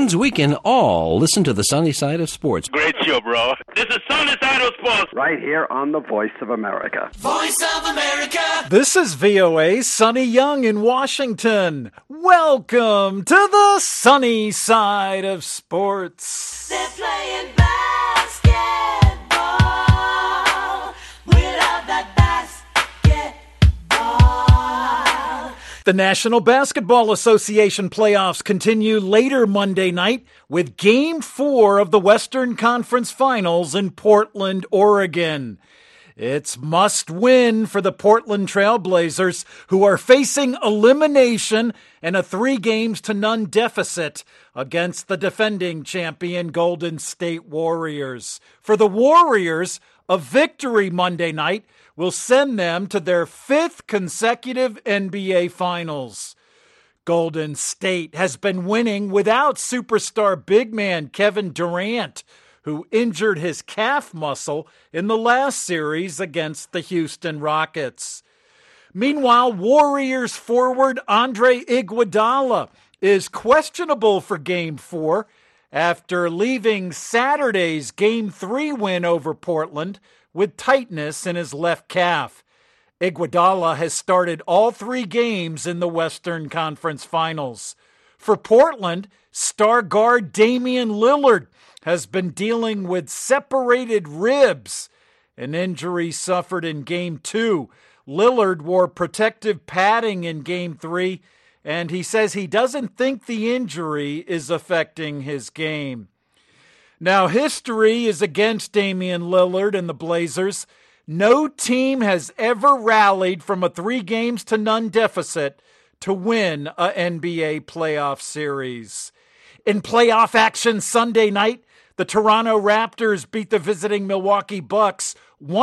means we can all listen to the sunny side of sports. Great show, bro. This is Sunny Side of Sports. Right here on the Voice of America. Voice of America. This is VOA's Sonny Young in Washington. Welcome to the sunny side of sports. They're playing basketball. We love that basketball. The National Basketball Association playoffs continue later Monday night with Game 4 of the Western Conference Finals in Portland, Oregon. It's must-win for the Portland Trail Blazers, who are facing elimination and a 3-0 deficit against the defending champion Golden State Warriors. For the Warriors, a victory Monday night will send them to their 5th consecutive NBA Finals. Golden State has been winning without superstar big man Kevin Durant, who injured his calf muscle in the last series against the Houston Rockets. Meanwhile, Warriors forward Andre Iguodala is questionable for Game 4 after leaving Saturday's Game 3 win over Portland with tightness in his left calf. Iguodala has started all 3 games in the Western Conference Finals. For Portland, star guard Damian Lillard has been dealing with separated ribs, an injury suffered in Game 2. Lillard wore protective padding in Game 3, and he says he doesn't think the injury is affecting his game. Now, history is against Damian Lillard and the Blazers. No team has ever rallied from a 3-0 deficit to win a NBA playoff series. In playoff action Sunday night, the Toronto Raptors beat the visiting Milwaukee Bucks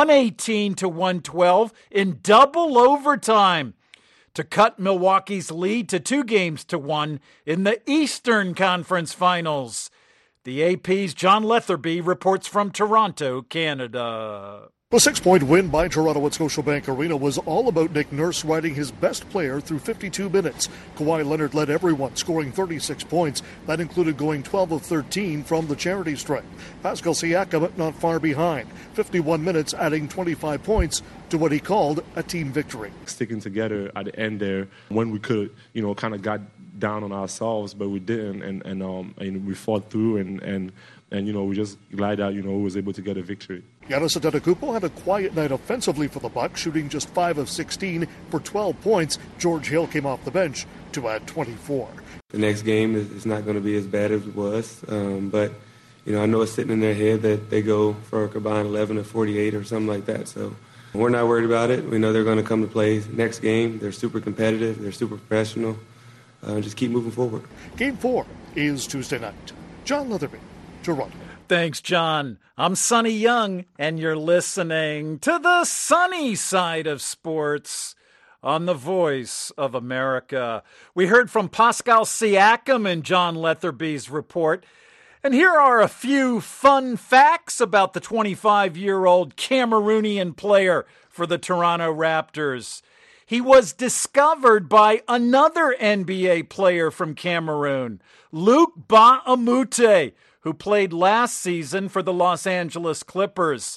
118-112 in double overtime to cut Milwaukee's lead to 2-1 in the Eastern Conference Finals. The AP's John Letherby reports from Toronto, Canada. The 6-point win by Toronto at Scotiabank Arena was all about Nick Nurse riding his best player through 52 minutes. Kawhi Leonard led everyone, scoring 36 points. That included going 12 of 13 from the charity stripe. Pascal Siakam not far behind, 51 minutes, adding 25 points to what he called a team victory. Sticking together at the end there when we could, kind of got down on ourselves, but we didn't, and we fought through, and we just glad that, we was able to get a victory. Giannis Antetokounmpo had a quiet night offensively for the Bucks, shooting just 5 of 16 for 12 points. George Hill came off the bench to add 24. The next game is not going to be as bad as it was, but I know it's sitting in their head that they go for a combined 11 or 48 or something like that. So we're not worried about it. We know they're going to come to play next game. They're super competitive. They're super professional. Just keep moving forward. Game 4 is Tuesday night. John Letherby, Toronto. Thanks, John. I'm Sonny Young, and you're listening to the sunny side of sports on the Voice of America. We heard from Pascal Siakam in John Letherby's report. And here are a few fun facts about the 25-year-old Cameroonian player for the Toronto Raptors. He was discovered by another NBA player from Cameroon, Luc Ba Amute, who played last season for the Los Angeles Clippers.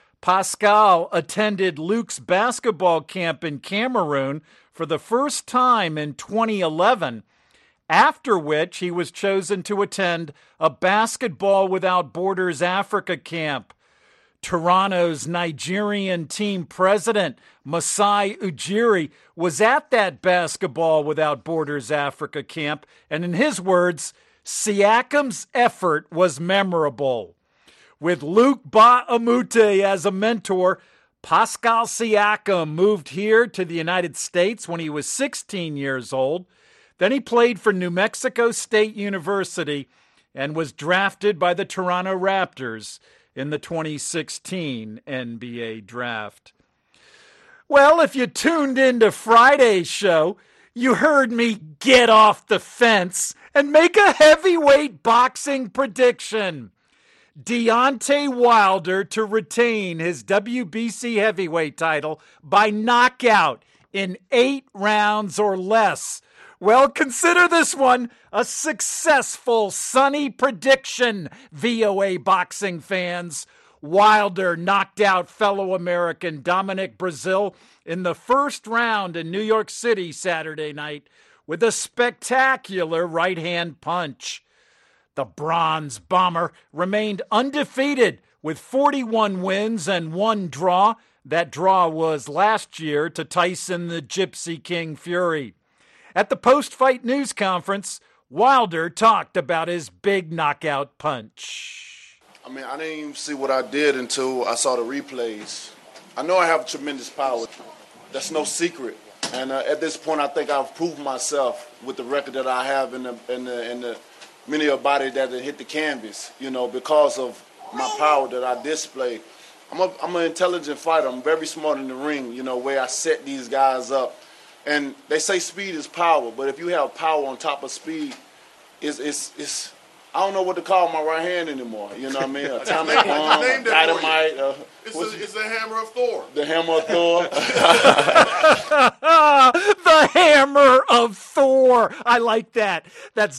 Pascal attended Luc's basketball camp in Cameroon for the first time in 2011, after which he was chosen to attend a Basketball Without Borders Africa camp. Toronto's Nigerian team president, Masai Ujiri, was at that Basketball Without Borders Africa camp, and in his words, Siakam's effort was memorable. With Luc Ba Amute as a mentor, Pascal Siakam moved here to the United States when he was 16 years old. Then he played for New Mexico State University and was drafted by the Toronto Raptors in the 2016 NBA Draft. Well, if you tuned into Friday's show, you heard me get off the fence and make a heavyweight boxing prediction. Deontay Wilder to retain his WBC heavyweight title by knockout in 8 rounds or less. Well, consider this one a successful Sonny prediction, VOA boxing fans. Wilder knocked out fellow American Dominic Breazeale in the first round in New York City Saturday night with a spectacular right-hand punch. The Bronze Bomber remained undefeated with 41 wins and 1 draw. That draw was last year to Tyson the Gypsy King Fury. At the post-fight news conference, Wilder talked about his big knockout punch. I mean, I didn't even see what I did until I saw the replays. I know I have tremendous power. That's no secret. And at this point, I think I've proved myself with the record that I have in the many a body that hit the canvas, because of my power that I display. I'm an intelligent fighter. I'm very smart in the ring, where I set these guys up. And they say speed is power, but if you have power on top of speed, it's I don't know what to call my right hand anymore. You know what I mean? Atomic bomb, dynamite. It's the hammer of Thor. The hammer of Thor. The hammer of Thor. I like that. That's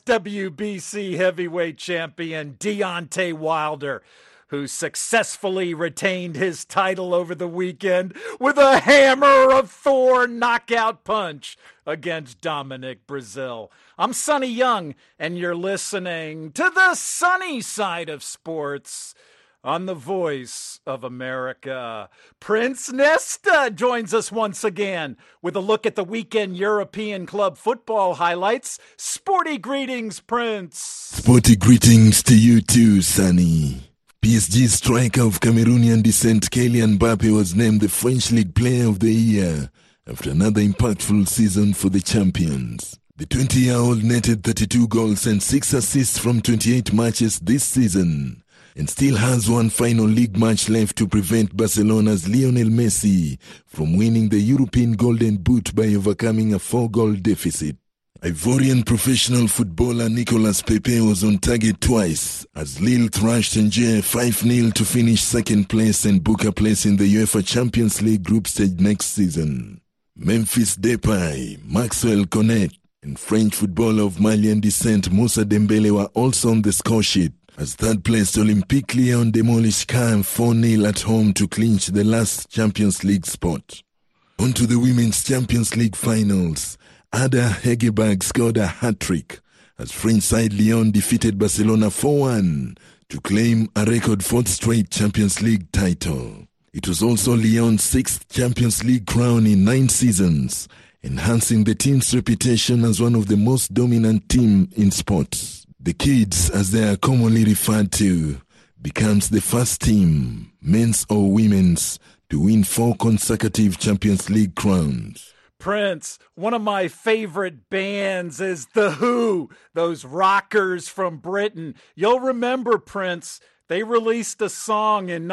WBC heavyweight champion Deontay Wilder, who successfully retained his title over the weekend with a hammer of Thor knockout punch against Dominic Breazeale. I'm Sonny Young, and you're listening to the sunny side of sports on the Voice of America. Prince Nesta joins us once again with a look at the weekend European club football highlights. Sporty greetings, Prince. Sporty greetings to you too, Sonny. PSG striker of Cameroonian descent Kylian Mbappe was named the French League Player of the Year after another impactful season for the champions. The 20-year-old netted 32 goals and 6 assists from 28 matches this season and still has one final league match left to prevent Barcelona's Lionel Messi from winning the European Golden Boot by overcoming a 4-goal deficit. Ivorian professional footballer Nicolas Pepe was on target twice as Lille thrashed Angers 5-0 to finish second place and book a place in the UEFA Champions League group stage next season. Memphis Depay, Maxwell Cornet, and French footballer of Malian descent Moussa Dembele were also on the score sheet as third-placed Olympique Lyon demolished Caen 4-0 at home to clinch the last Champions League spot. On to the Women's Champions League finals. Ada Hegerberg scored a hat-trick as French side Lyon defeated Barcelona 4-1 to claim a record 4th straight Champions League title. It was also Lyon's 6th Champions League crown in 9 seasons, enhancing the team's reputation as one of the most dominant teams in sports. The Kids, as they are commonly referred to, becomes the first team, men's or women's, to win 4 consecutive Champions League crowns. Prince, one of my favorite bands is The Who, those rockers from Britain. You'll remember, Prince, they released a song in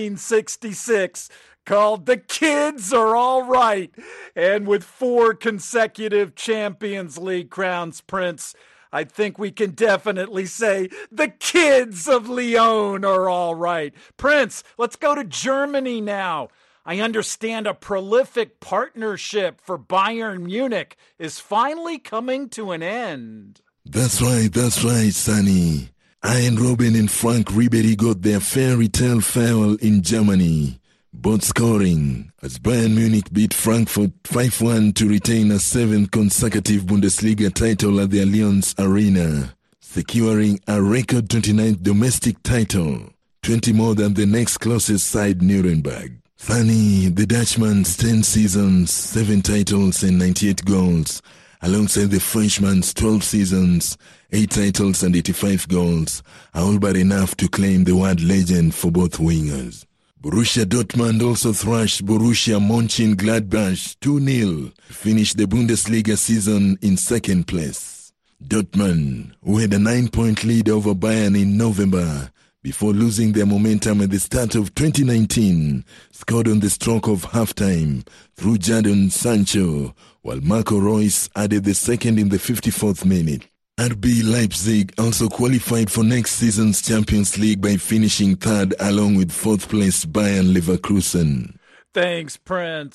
1966 called The Kids Are All Right. And with 4 consecutive Champions League crowns, Prince, I think we can definitely say the kids of Lyon are all right. Prince, let's go to Germany now. I understand a prolific partnership for Bayern Munich is finally coming to an end. That's right, Sonny. Arjen Robben and Frank Ribery got their fairy tale farewell in Germany, both scoring as Bayern Munich beat Frankfurt 5-1 to retain a 7th consecutive Bundesliga title at the Allianz Arena, securing a record 29th domestic title, 20 more than the next closest side, Nuremberg. Funny, the Dutchman's 10 seasons, 7 titles and 98 goals, alongside the Frenchman's 12 seasons, 8 titles and 85 goals, are all but enough to claim the word legend for both wingers. Borussia Dortmund also thrashed Borussia Mönchengladbach 2-0 to finish the Bundesliga season in second place. Dortmund, who had a 9-point lead over Bayern in November, before losing their momentum at the start of 2019, scored on the stroke of halftime through Jadon Sancho, while Marco Reus added the second in the 54th minute. RB Leipzig also qualified for next season's Champions League by finishing third along with 4th place Bayern Leverkusen. Thanks, Prince.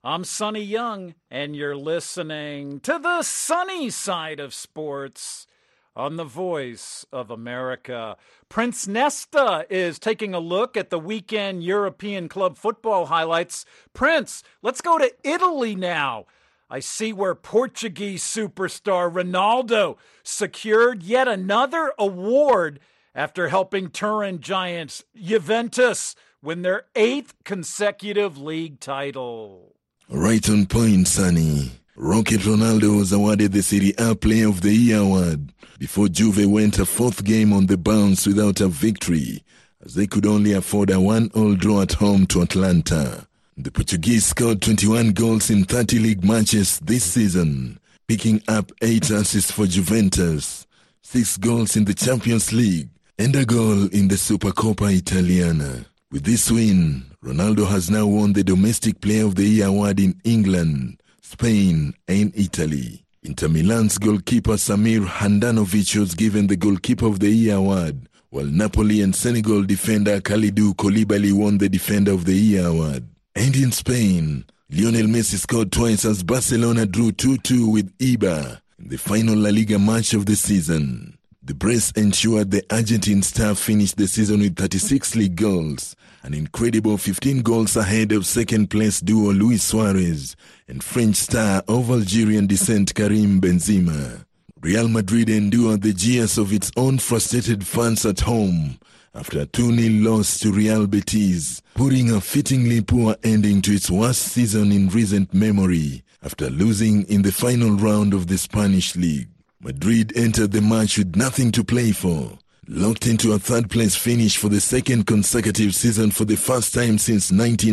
I'm Sonny Young, and you're listening to the sunny side of sports on the Voice of America. Prince Nesta is taking a look at the weekend European club football highlights. Prince, let's go to Italy now. I see where Portuguese superstar Ronaldo secured yet another award after helping Turin giants Juventus win their 8th consecutive league title. Right on point, Sonny. Rocket Ronaldo was awarded the Serie A Player of the Year award before Juve went a 4th game on the bounce without a victory, as they could only afford a 1-1 draw at home to Atlanta. The Portuguese scored 21 goals in 30 league matches this season, picking up 8 assists for Juventus, 6 goals in the Champions League, and a goal in the Supercoppa Italiana. With this win, Ronaldo has now won the Domestic Player of the Year award in England, Spain, and Italy. Inter Milan's goalkeeper Samir Handanovic was given the Goalkeeper of the Year award, while Napoli and Senegal defender Kalidou Koulibaly won the Defender of the Year award. And in Spain, Lionel Messi scored twice as Barcelona drew 2-2 with Eibar in the final La Liga match of the season. The brace ensured the Argentine star finished the season with 36 league goals, an incredible 15 goals ahead of second-place duo Luis Suarez and French star of Algerian descent Karim Benzema. Real Madrid endured the jeers of its own frustrated fans at home after a 2-0 loss to Real Betis, putting a fittingly poor ending to its worst season in recent memory after losing in the final round of the Spanish league. Madrid entered the match with nothing to play for, locked into a 3rd-place finish for the 2nd consecutive season for the first time since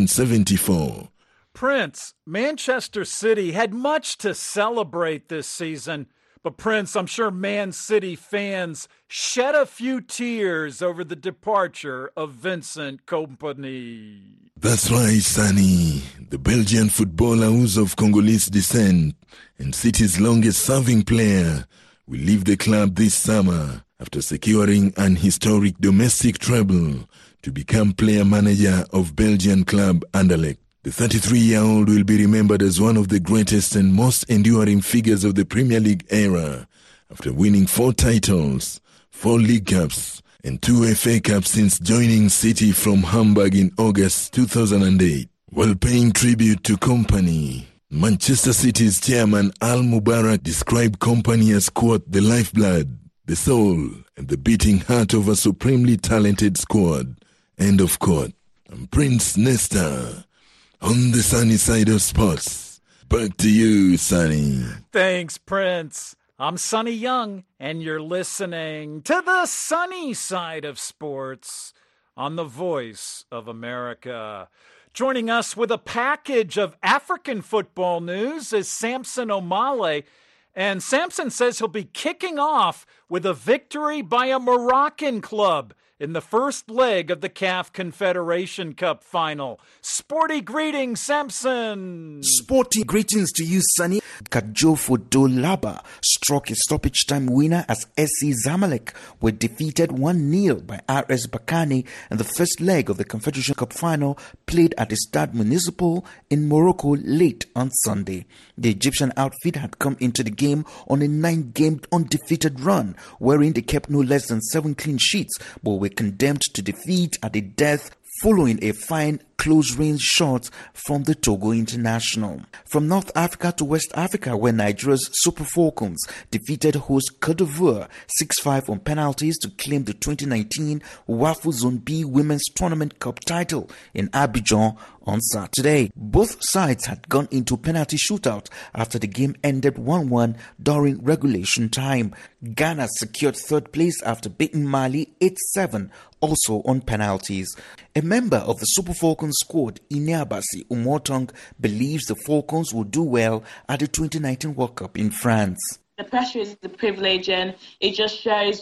1974. Prince, Manchester City had much to celebrate this season, but Prince, I'm sure Man City fans shed a few tears over the departure of Vincent Kompany. That's right, Sonny. The Belgian footballer who's of Congolese descent and City's longest-serving player will leave the club this summer after securing an historic domestic treble to become player-manager of Belgian club Anderlecht. The 33-year-old will be remembered as one of the greatest and most enduring figures of the Premier League era after winning 4 titles, 4 League Cups, and 2 FA Cups since joining City from Hamburg in August 2008. While paying tribute to Kompany, Manchester City's chairman Al Mubarak described Kompany as, quote, the lifeblood, the soul, and the beating heart of a supremely talented squad, end of quote. I'm Prince Nesta, on the sunny side of sports. Back to you, Sonny. Thanks, Prince. I'm Sonny Young, and you're listening to the sunny side of sports on the Voice of America. Joining us with a package of African football news is Samson Omale. And Samson says he'll be kicking off with a victory by a Moroccan club in the first leg of the CAF Confederation Cup final. Sporty greetings, Samson. Sporty greetings to you, Sonny. Kajofo Dolaba struck a stoppage time winner as SC Zamalek were defeated 1-0 by RS Berkane in the first leg of the Confederation Cup final played at the Stade Municipal in Morocco late on Sunday. The Egyptian outfit had come into the game on a 9-game undefeated run, wherein they kept no less than 7 clean sheets, but were condemned to defeat at the death following a fine close-range shot from the Togo international. From North Africa to West Africa, where Nigeria's Super Falcons defeated host Cote d'Ivoire 6-5 on penalties to claim the 2019 WAFU Zone B Women's Tournament Cup title in Abidjan on Saturday. Both sides had gone into penalty shootout after the game ended 1-1 during regulation time. Ghana secured 3rd place after beating Mali 8-7, also on penalties. A member of the Super Falcons squad, Ineabasi Umotong, believes the Falcons will do well at the 2019 World Cup in France. The pressure is the privilege, and it just shows,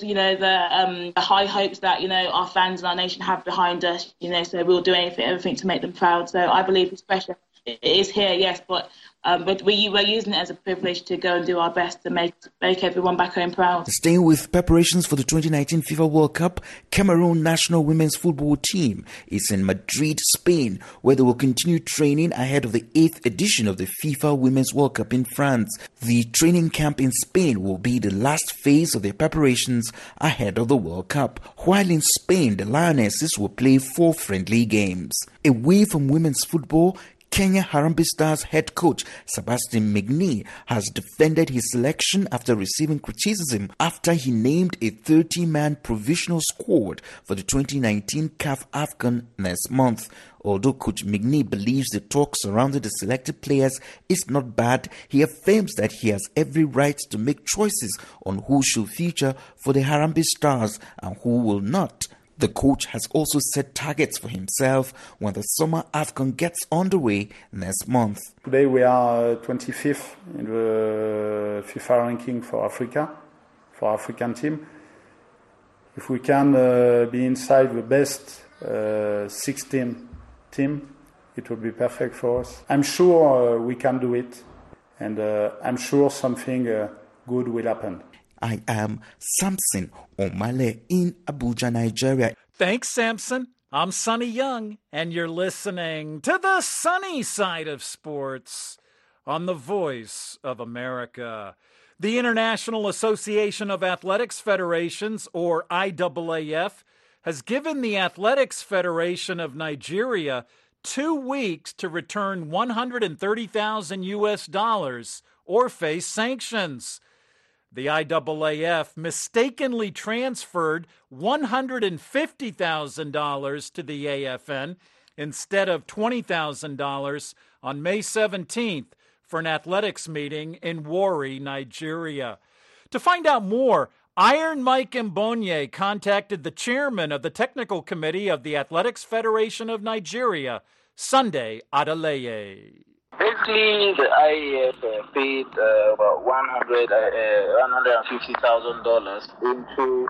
the high hopes that, our fans and our nation have behind us, so we'll do everything to make them proud. So I believe this pressure it is here, yes, but we're using it as a privilege to go and do our best to make everyone back home proud. Staying with preparations for the 2019 FIFA World Cup, Cameroon national women's football team is in Madrid, Spain, where they will continue training ahead of the 8th edition of the FIFA Women's World Cup in France. The training camp in Spain will be the last phase of their preparations ahead of the World Cup. While in Spain, the Lionesses will play 4 friendly games. Away from women's football, Kenya Harambee Stars head coach Sebastian Migne has defended his selection after receiving criticism after he named a 30-man provisional squad for the 2019 CAF AFCON next month. Although Coach Migne believes the talk surrounding the selected players is not bad, he affirms that he has every right to make choices on who should feature for the Harambee Stars and who will not. The coach has also set targets for himself when the summer AFCON gets underway next month. Today we are 25th in the FIFA ranking for Africa, for African team. If we can be inside the best 16 team, it would be perfect for us. I'm sure we can do it, and I'm sure something good will happen. I am Samson Omale in Abuja, Nigeria. Thanks, Samson. I'm Sonny Young, and you're listening to the sunny side of sports on the Voice of America. The International Association of Athletics Federations, or IAAF, has given the Athletics Federation of Nigeria 2 weeks to return $130,000 or face sanctions. The IAAF mistakenly transferred $150,000 to the AFN instead of $20,000 on May 17th for an athletics meeting in Warri, Nigeria. To find out more, Iron Mike Mbonye contacted the chairman of the technical committee of the Athletics Federation of Nigeria, Sunday Adeleye. Basically, the IAAF paid about $150,000 into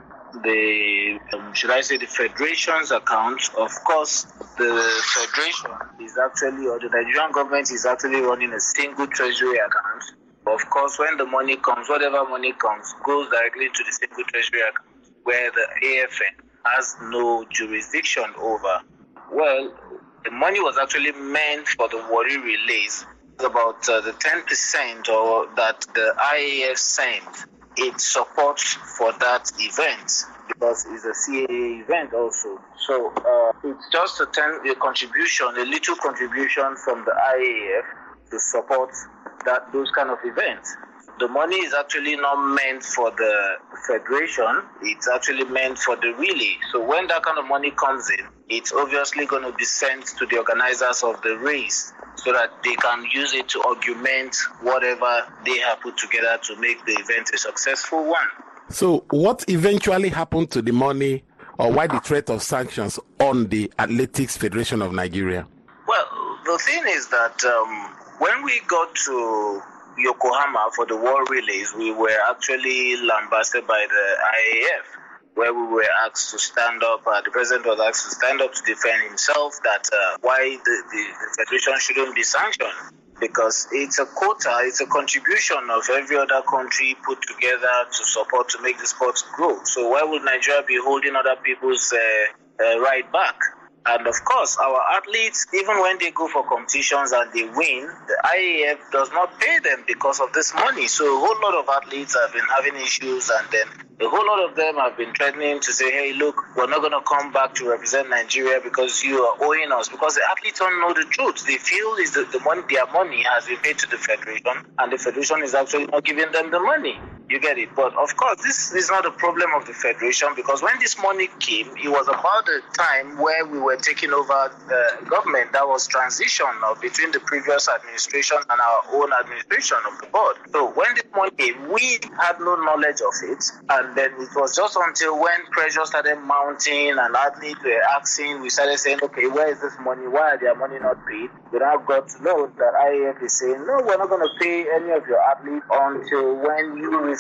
the, the federation's account. Of course, the federation is actually, or the Nigerian government is actually running a single treasury account. Of course, when the money comes, whatever money comes, goes directly to the single treasury account, where the AFN has no jurisdiction over. Well, the money was actually meant for the Warri relays. About the 10% or that the IAAF sent, its support for that event, because it's a CAA event also. So it's just a contribution, a little contribution from the IAAF to support those kind of events. The money is actually not meant for the federation, it's actually meant for the relay. So when that kind of money comes in, it's obviously going to be sent to the organizers of the race so that they can use it to augment whatever they have put together to make the event a successful one. So what eventually happened to the money, or why the threat of sanctions on the Athletics Federation of Nigeria? Well, the thing is that when we got to Yokohama for the World Relays, we were actually lambasted by the IAAF, where we were asked to stand up. The president was asked to stand up to defend himself, that why the federation shouldn't be sanctioned, because it's a quota, it's a contribution of every other country put together to support, to make the sports grow. So why would Nigeria be holding other people's right back? And of course, our athletes, even when they go for competitions and they win, the IAAF does not pay them because of this money. So a whole lot of athletes have been having issues, and then a whole lot of them have been threatening to say, hey, look, we're not going to come back to represent Nigeria because you are owing us. Because the athletes don't know the truth. They feel is that their money has been paid to the federation, and the federation is actually not giving them the money. You get it? But of course, this is not a problem of the federation, because when this money came, it was about the time where we were taking over the government that was transition between the previous administration and our own administration of the board. So when this money came, we had no knowledge of it, and then it was just until when pressure started mounting and athletes were asking, we started saying, okay, where is this money? Why are their money not paid? We now got to know that IAAF is saying, no, we're not going to pay any of your athletes until when you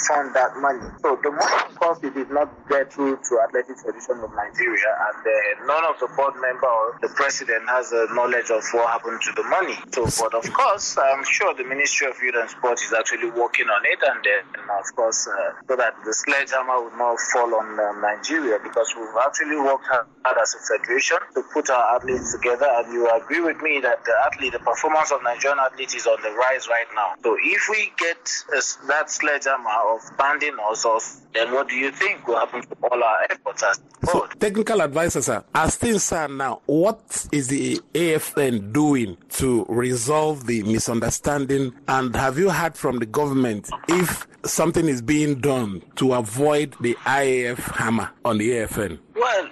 refund that money. So the money, of course, it did not get through to Athletic Federation of Nigeria, and none of the board member or the president has knowledge of what happened to the money. So, but of course, I'm sure the Ministry of Youth and Sport is actually working on it, and of course, so that the sledgehammer will not fall on Nigeria, because we've actually worked hard as a federation to put our athletes together, and you agree with me that the performance of Nigerian athletes is on the rise right now. So if we get that sledgehammer of banding us, then what do you think will happen to all our efforts as so, technical advisor, sir, as things are now, what is the AFN doing to resolve the misunderstanding, and have you heard from the government if something is being done to avoid the IAF hammer on the AFN? Well,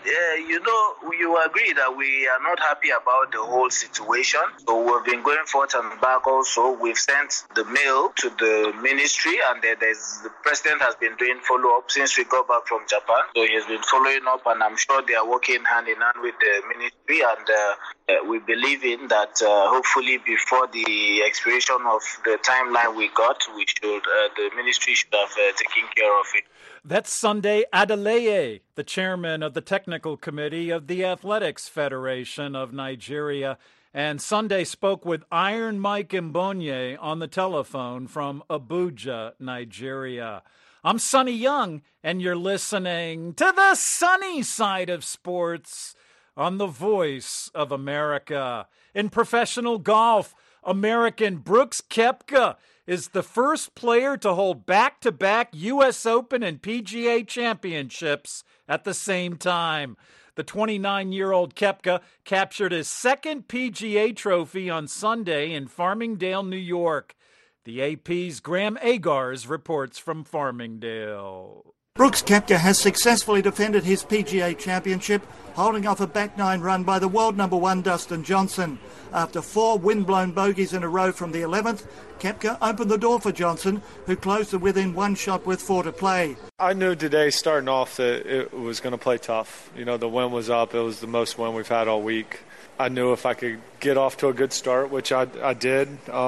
you agree that we are not happy about the whole situation. So we've been going forth and back also. We've sent the mail to the ministry, and the president has been doing follow-up since we got back from Japan. So he has been following up, and I'm sure they are working hand in hand with the ministry, and we believe in that hopefully before the expiration of the timeline we got, the ministry should have taken care of it. That's Sunday Adeleye, the chairman of the technical committee of the Athletics Federation of Nigeria. And Sunday spoke with Iron Mike Mbonye on the telephone from Abuja, Nigeria. I'm Sonny Young, and you're listening to the sunny side of sports on the Voice of America. In professional golf, American Brooks Koepka is the first player to hold back-to-back U.S. Open and PGA championships at the same time. The 29-year-old Koepka captured his second PGA trophy on Sunday in Farmingdale, New York. The AP's Graham Agars reports from Farmingdale. Brooks Koepka has successfully defended his PGA championship, holding off a back nine run by the world number one Dustin Johnson. After 4 wind-blown bogeys in a row from the 11th, Koepka opened the door for Johnson, who closed it within one shot with 4 to play. I knew today, starting off, that it was going to play tough. You know, the wind was up. It was the most wind we've had all week. I knew if I could get off to a good start, which I did,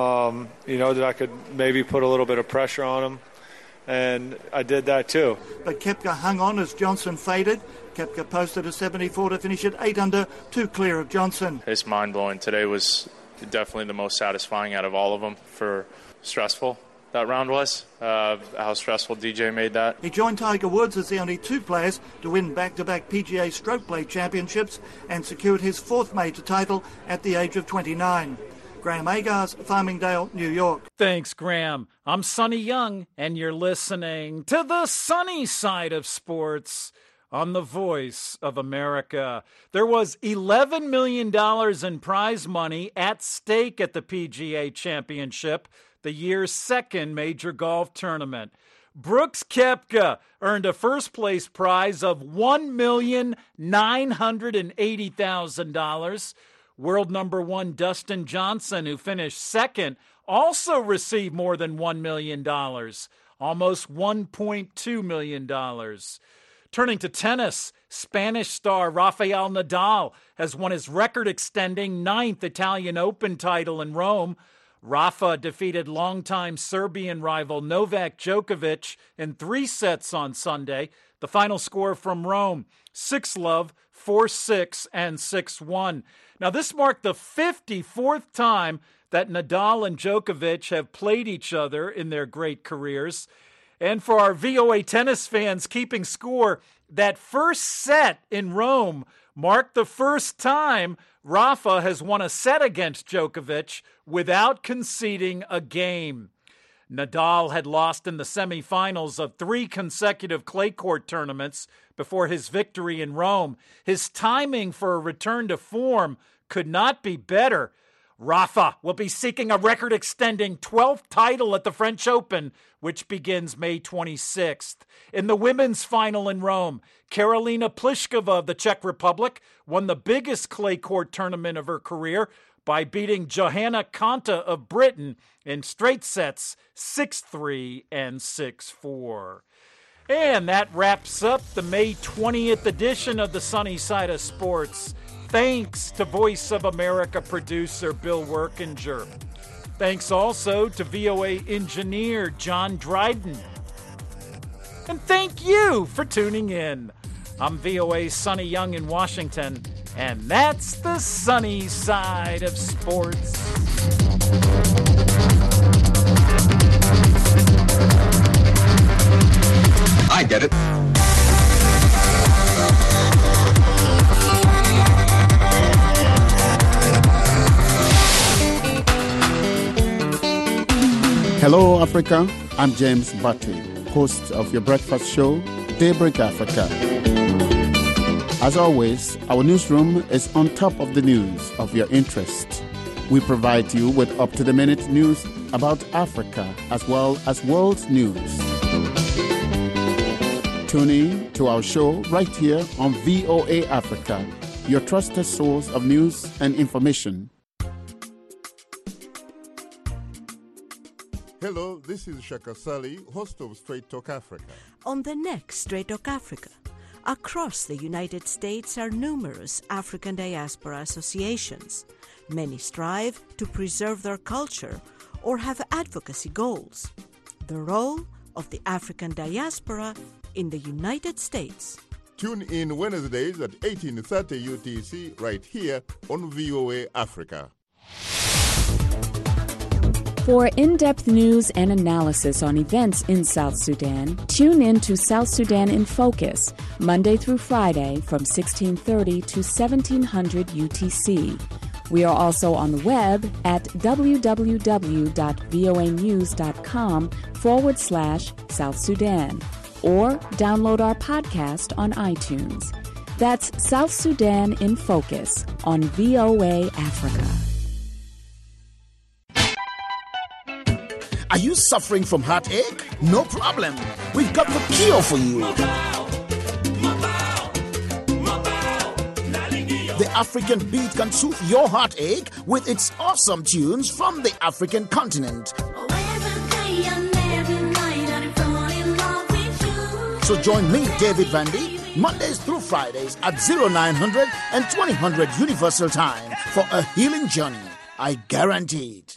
that I could maybe put a little bit of pressure on him. And I did that too. But Koepka hung on as Johnson faded. Koepka posted a 74 to finish at 8 under, 2 clear of Johnson. It's mind-blowing. Today was definitely the most satisfying out of all of them. For stressful that round was, how stressful DJ made that. He joined Tiger Woods as the only 2 players to win back-to-back PGA stroke play championships and secured his 4th major title at the age of 29. Graham Agars, Farmingdale, New York. Thanks, Graham. I'm Sonny Young, and you're listening to the sunny side of sports on the Voice of America. There was $11 million in prize money at stake at the PGA Championship, the year's second major golf tournament. Brooks Koepka earned a first-place prize of $1,980,000. World number one Dustin Johnson, who finished second, also received more than $1 million, almost $1.2 million. Turning to tennis, Spanish star Rafael Nadal has won his record-extending 9th Italian Open title in Rome. Rafa defeated longtime Serbian rival Novak Djokovic in 3 sets on Sunday. The final score from Rome, 6-love, 4-6, and 6-1. Now, this marked the 54th time that Nadal and Djokovic have played each other in their great careers. And for our VOA tennis fans keeping score, that first set in Rome marked the first time Rafa has won a set against Djokovic without conceding a game. Nadal had lost in the semifinals of 3 consecutive clay court tournaments before his victory in Rome. His timing for a return to form could not be better. Rafa will be seeking a record-extending 12th title at the French Open, which begins May 26th. In the women's final in Rome, Karolina Pliskova of the Czech Republic won the biggest clay court tournament of her career by beating Johanna Konta of Britain in straight sets 6-3 and 6-4. And that wraps up the May 20th edition of the Sunny Side of Sports. Thanks to Voice of America producer Bill Workinger. Thanks also to VOA engineer John Dryden. And thank you for tuning in. I'm VOA's Sonny Young in Washington, and that's the sunny side of sports. I get it. Hello, Africa. I'm James Batty, host of your breakfast show, Daybreak Africa. As always, our newsroom is on top of the news of your interest. We provide you with up-to-the-minute news about Africa as well as world news. Tune in to our show right here on VOA Africa, your trusted source of news and information. Hello, this is Shaka Sali, host of Straight Talk Africa. On the next Straight Talk Africa, across the United States are numerous African diaspora associations. Many strive to preserve their culture or have advocacy goals. The role of the African diaspora in the United States. Tune in Wednesdays at 18:30 UTC right here on VOA Africa. For in-depth news and analysis on events in South Sudan, tune in to South Sudan in Focus, Monday through Friday from 1630 to 1700 UTC. We are also on the web at www.voanews.com/South Sudan or download our podcast on iTunes. That's South Sudan in Focus on VOA Africa. Are you suffering from heartache? No problem. We've got the cure for you. The African Beat can soothe your heartache with its awesome tunes from the African continent. So join me, David Vandy, Mondays through Fridays at 0900 and 2000 Universal Time for a healing journey. I guarantee it.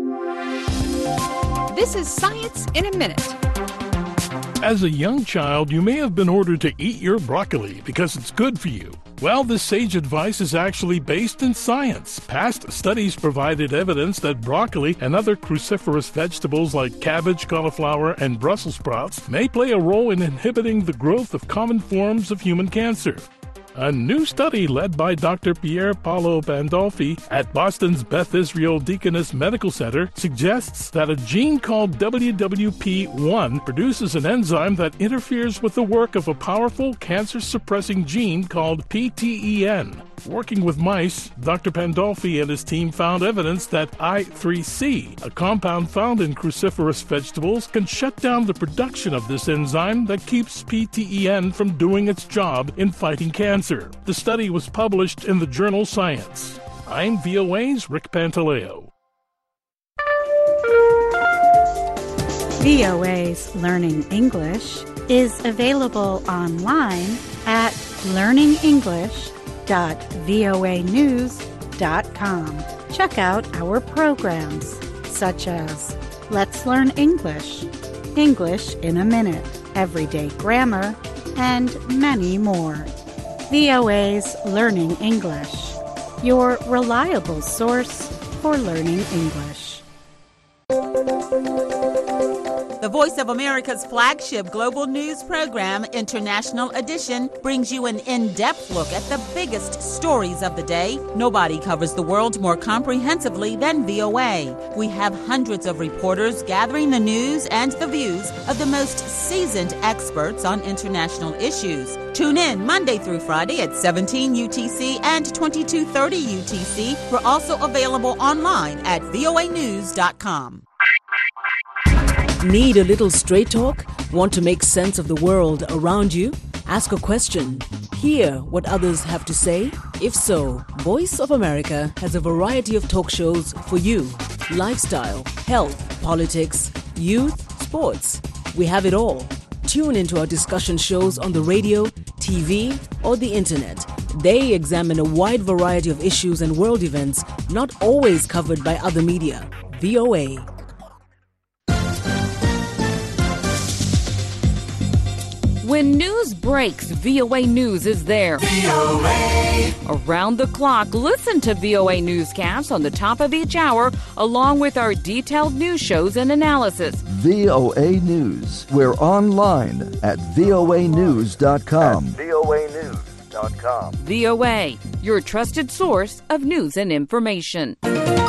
This is Science in a Minute. As a young child, you may have been ordered to eat your broccoli because it's good for you. Well, this sage advice is actually based in science. Past studies provided evidence that broccoli and other cruciferous vegetables like cabbage, cauliflower, and Brussels sprouts may play a role in inhibiting the growth of common forms of human cancer. A new study led by Dr. Pier Paolo Pandolfi at Boston's Beth Israel Deaconess Medical Center suggests that a gene called WWP1 produces an enzyme that interferes with the work of a powerful cancer-suppressing gene called PTEN. Working with mice, Dr. Pandolfi and his team found evidence that I3C, a compound found in cruciferous vegetables, can shut down the production of this enzyme that keeps PTEN from doing its job in fighting cancer. The study was published in the journal Science. I'm VOA's Rick Pantaleo. VOA's Learning English is available online at learningenglish.voanews.com. Check out our programs such as Let's Learn English, English in a Minute, Everyday Grammar, and many more. VOA's Learning English, your reliable source for learning English. The Voice of America's flagship global news program, International Edition, brings you an in-depth look at the biggest stories of the day. Nobody covers the world more comprehensively than VOA. We have hundreds of reporters gathering the news and the views of the most seasoned experts on international issues. Tune in Monday through Friday at 17 UTC and 2230 UTC. We're also available online at voanews.com. Need a little straight talk? Want to make sense of the world around you? Ask a question. Hear what others have to say? If so, Voice of America has a variety of talk shows for you. Lifestyle, health, politics, youth, sports. We have it all. Tune into our discussion shows on the radio, TV, or the internet. They examine a wide variety of issues and world events not always covered by other media. VOA. When news breaks, VOA News is there. VOA. Around the clock, listen to VOA Newscasts on the top of each hour, along with our detailed news shows and analysis. VOA News. We're online at voanews.com. VOA, your trusted source of news and information.